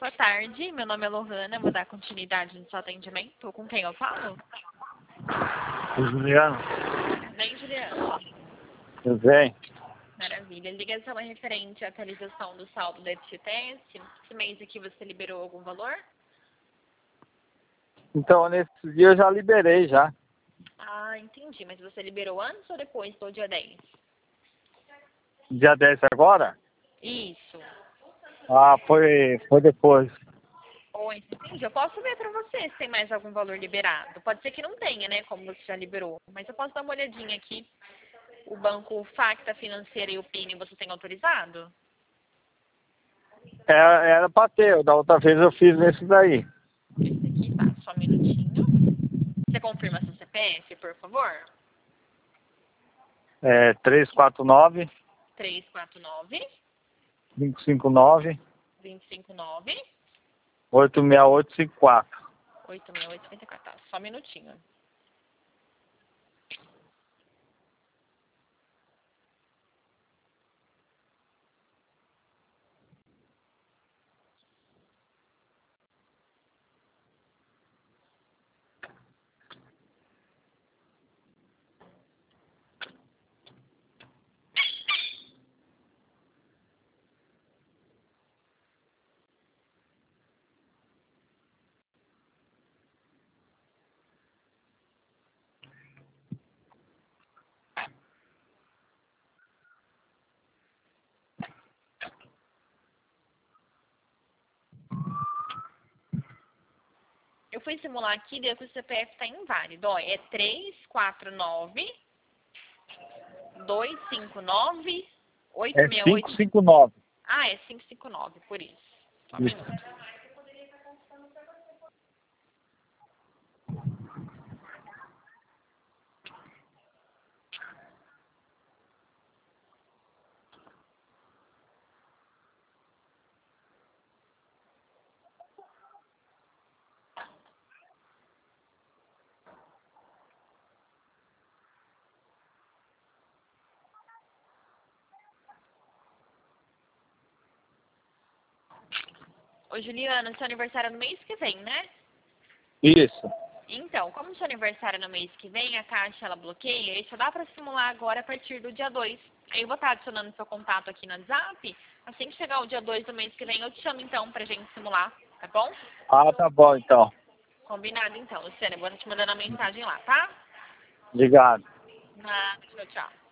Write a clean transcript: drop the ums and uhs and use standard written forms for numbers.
Boa tarde, meu nome é Lohana, vou dar continuidade no seu atendimento. Com quem eu falo? Juliano. Bem, Juliano. Tudo bem? Maravilha. Ligação é referente à atualização do saldo da FGTS. Esse mês aqui você liberou algum valor? Então, nesse dia eu já liberei já. Ah, entendi. Mas você liberou antes ou depois do dia 10? Dia 10 agora? Isso. Ah, foi depois. Oi, entendi. Eu posso ver pra você se tem mais algum valor liberado. Pode ser que não tenha, né? Como você já liberou. Mas eu posso dar uma olhadinha aqui. O banco Facta Financeira e o PIN você tem autorizado? Era pra ter, da outra vez eu fiz nesse daí. Esse aqui, tá. Só um minutinho. Você confirma seu CPF, por favor? 349 349 559 259 86854. 86854. Tá, só um minutinho. Eu fui simular aqui, deu que o CPF está inválido. Ó, é 349 259 868. 559. Ah, é 559, por isso. Só um Isso. minuto. Ô, Juliana, seu aniversário é no mês que vem, né? Isso. Então, como seu aniversário é no mês que vem, a Caixa ela bloqueia, e só dá pra simular agora a partir do dia 2. Aí eu vou estar adicionando seu contato aqui no WhatsApp. Assim que chegar o dia 2 do mês que vem, eu te chamo então pra gente simular, tá bom? Ah, tá bom então. Combinado então, Luciana. Eu vou te mandando a mensagem lá, tá? Obrigado. Nada, tchau, tchau.